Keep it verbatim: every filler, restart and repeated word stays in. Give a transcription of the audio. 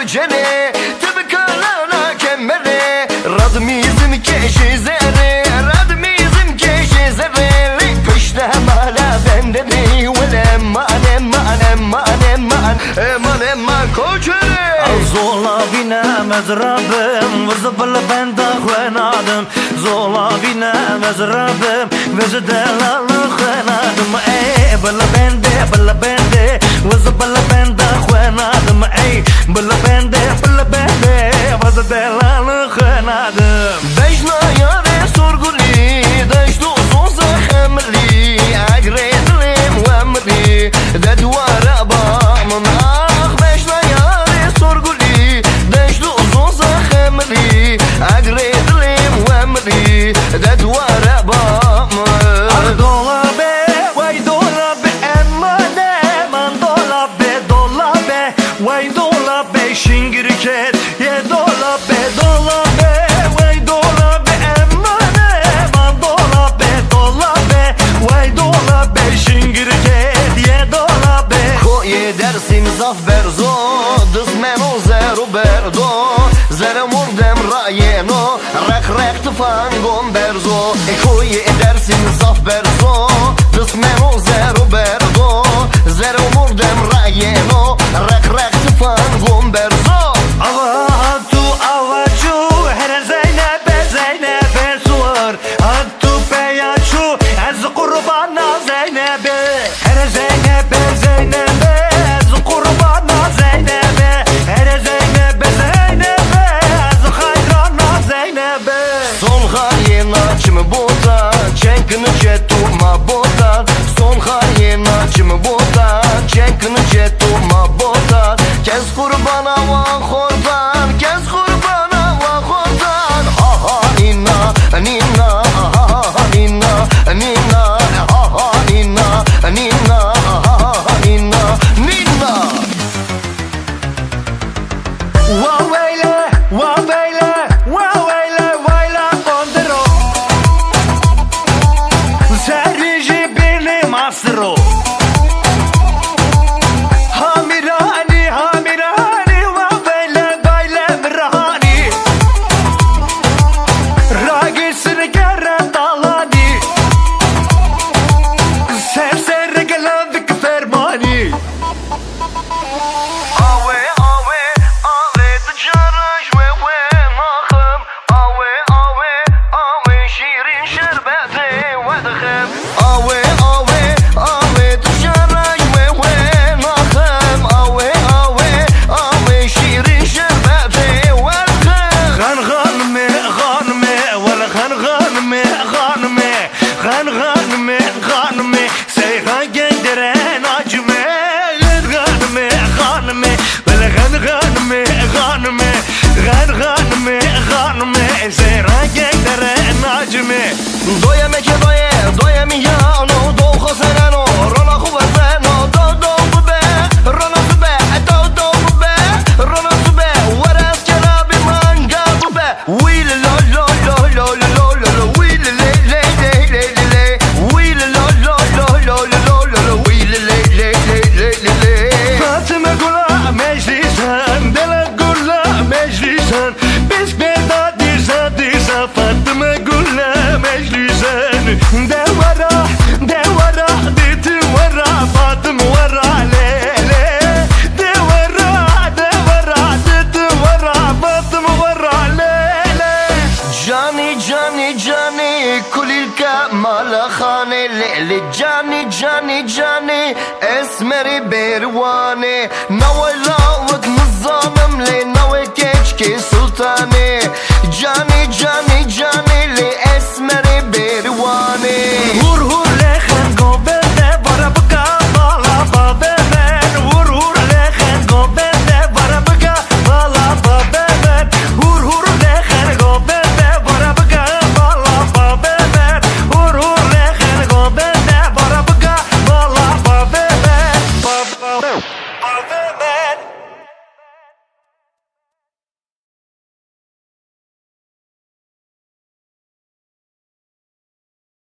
جنه تبكالنا كمره ردميزم كشي زره ردميزم كشي زره پشته مالا بندنی ولم من من من من من من کوچره زولا بینم از ربم وزبل بنده خوانادم زولا بینم از ربم وزدلال خوانادم ای بل بنده بل بنده وزبل بنده خوانادم ای بل بنده بل بنده وزدلال خوانادم بجنا یاره سرگلی دشت و سوز خملی اگریدلیم و امری ددوار بامم آخ بجنا یاره سرگلی دشت و سوز خملی اگریدلیم و امری ددوار بامم دولا به وای دولا به امانه من دولا به دولا به وای دولا به شینگریکت یه دولا به دولا به وای دولا به امانه من دولا به دولا به وای دولا به شینگریکت یه دولا به کوی درسیم زاف برزو دست منو زرو بردو زر مردم راینو رخ رخ تفنگم برزو کوی درسیم زاف برزو دست منو زرو بردو زر مردم راینو رخ رخ تفنگم برزو آوا تو آوا چو هر زینب زینب سوار تو پیاچو از قربان زینب هر زینب زینب از قربان زینب هر زینب زینب از خیران زینب Son hayina boda çenkini cetuma boda Son hayina boda çenkini cetuma boda Kes kurbana va khordan kes kurbana va khordan Ha ha nina nina ha ha nina nina ha ha nina nina ha ha nina nina Wa weyle wa weyle wa weyle wayla kondro Seriji beni masro Hamirani hamirani wa weyle weyle mirhani Ragisini geren dalani Serser geladik fermani Awe awe awe tjaraj ve ve nakham Awe awe awe şirin şerbeti ve dkham Awe awe awe tjaraj ve ve nakham Awe awe awe şirin şerbeti ve dkham Ghan ghanme ghanme wal ghan ghanme ghanme Ghan ghanme ghanme Seyhan genderen acme Ghan ghanme ghanme wal ghan ghanme ghanme Ghan ghanme ghanme Seyhan genderen acme Doya meke doye doya mi yano do khosenano rona khubasano do do be rona be do do be rona be waras jarabi manga be will lo lo lo lo lo lo will le le le le le will lo lo lo lo lo lo will le le le le le Fatıma gula meclisen Dela gula meclisen Biz beda disa disa Fatıma gula meclisen Devara devara Diti vara Fatım vara lele Devara devara Diti vara Fatım vara lele جانی جانی جانی کلیلکا مالا خانه لیلی جانی جانی جانی اسمری بیروانه نوالا